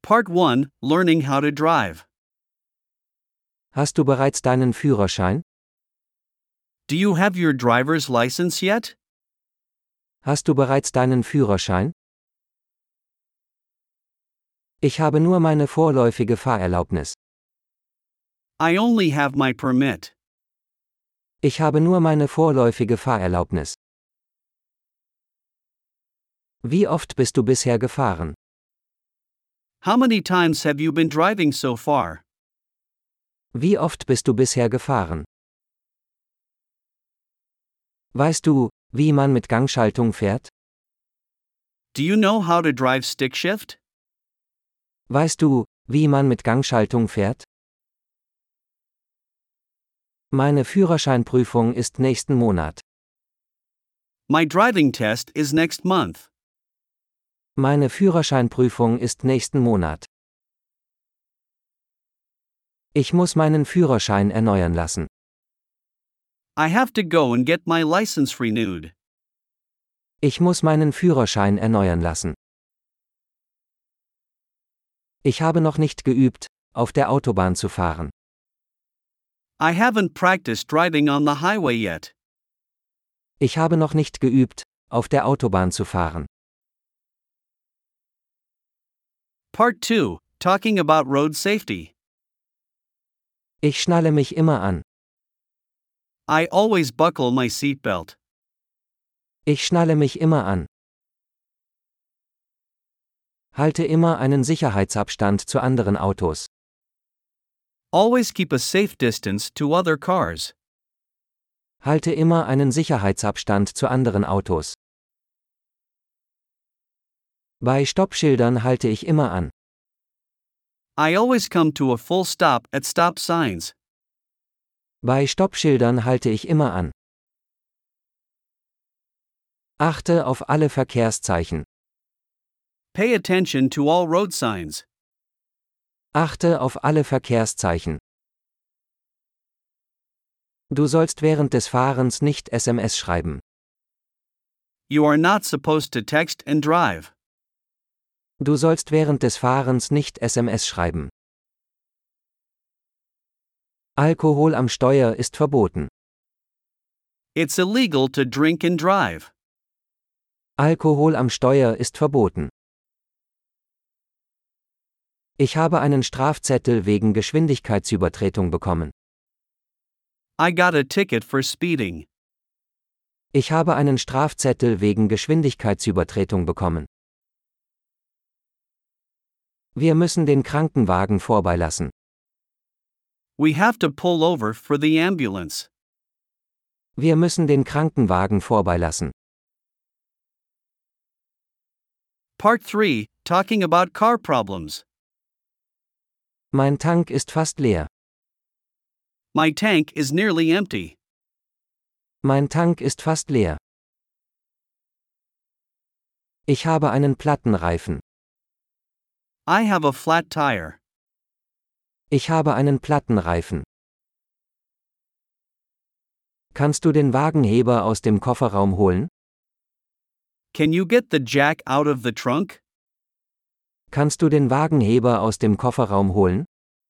Part 1: Learning how to drive. Hast du bereits deinen Führerschein? Do you have your driver's license yet? Hast du bereits deinen Führerschein? Ich habe nur meine vorläufige Fahrerlaubnis. I only have my permit. Ich habe nur meine vorläufige Fahrerlaubnis. Wie oft bist du bisher gefahren? How many times have you been driving so far? Wie oft bist du bisher gefahren? Weißt du, wie man mit Gangschaltung fährt? Do you know how to drive stick shift? Weißt du, wie man mit Gangschaltung fährt? Meine Führerscheinprüfung ist nächsten Monat. My driving test is next month. Meine Führerscheinprüfung ist nächsten Monat. Ich muss meinen Führerschein erneuern lassen. I have to go and get my license renewed. Ich muss meinen Führerschein erneuern lassen. Ich habe noch nicht geübt, auf der Autobahn zu fahren. I haven't practiced driving on the highway yet. Ich habe noch nicht geübt, auf der Autobahn zu fahren. Part 2: Talking about road safety. Ich schnalle mich immer an. I always buckle my seatbelt. Ich schnalle mich immer an. Halte immer einen Sicherheitsabstand zu anderen Autos. Always keep a safe distance to other cars. Halte immer einen Sicherheitsabstand zu anderen Autos. Bei Stoppschildern halte ich immer an. I always come to a full stop at stop signs. Bei Stoppschildern halte ich immer an. Achte auf alle Verkehrszeichen. Pay attention to all road signs. Achte auf alle Verkehrszeichen. Du sollst während des Fahrens nicht SMS schreiben. You are not supposed to text and drive. Du sollst während des Fahrens nicht SMS schreiben. Alkohol am Steuer ist verboten. It's illegal to drink and drive. Alkohol am Steuer ist verboten. Ich habe einen Strafzettel wegen Geschwindigkeitsübertretung bekommen. I got a ticket for speeding. Ich habe einen Strafzettel wegen Geschwindigkeitsübertretung bekommen. Wir müssen den Krankenwagen vorbeilassen. We have to pull over for the ambulance. Wir müssen den Krankenwagen vorbeilassen. Part 3: Talking about car problems. Mein Tank ist fast leer. My tank is nearly empty. Mein Tank ist fast leer. Ich habe einen Plattenreifen. I have a flat tire. Ich habe einen Plattenreifen. Kannst du den Wagenheber aus dem Kofferraum holen? Can you get the jack out of the trunk? Kannst du den Wagenheber aus dem Kofferraum holen?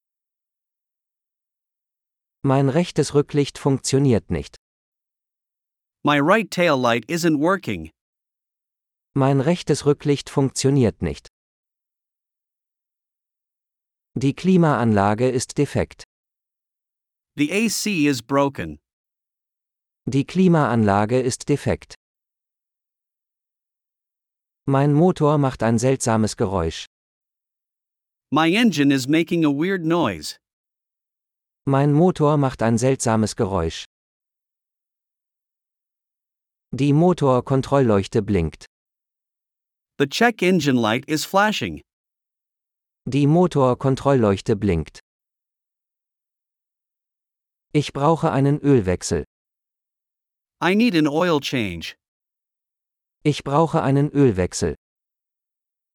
Mein rechtes Rücklicht funktioniert nicht. My right tail light isn't working. Mein rechtes Rücklicht funktioniert nicht. Die Klimaanlage ist defekt. The AC is broken. Die Klimaanlage ist defekt. Mein Motor macht ein seltsames Geräusch. My engine is making a weird noise. Mein Motor macht ein seltsames Geräusch. Die Motorkontrollleuchte blinkt. The check engine light is flashing. Die Motorkontrollleuchte blinkt. Ich brauche einen Ölwechsel. I need an oil change. Ich brauche einen Ölwechsel.